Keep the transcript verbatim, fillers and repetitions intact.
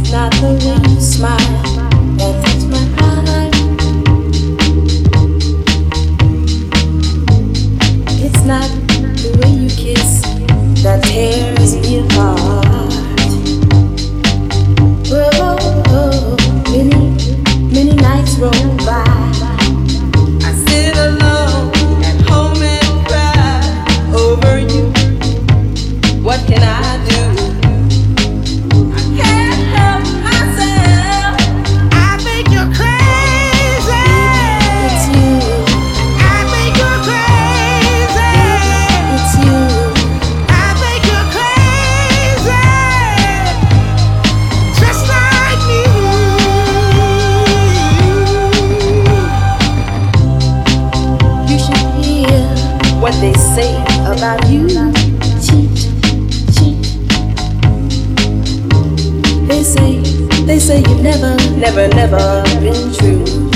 not the way you smile that touch my heart. It's not the way you kiss that tears me apart. Whoa, many, many nights roll by. I sit alone at home and cry over you. What can I do? What they say about you, cheat, cheat. They say, they say you've never, never, never been true.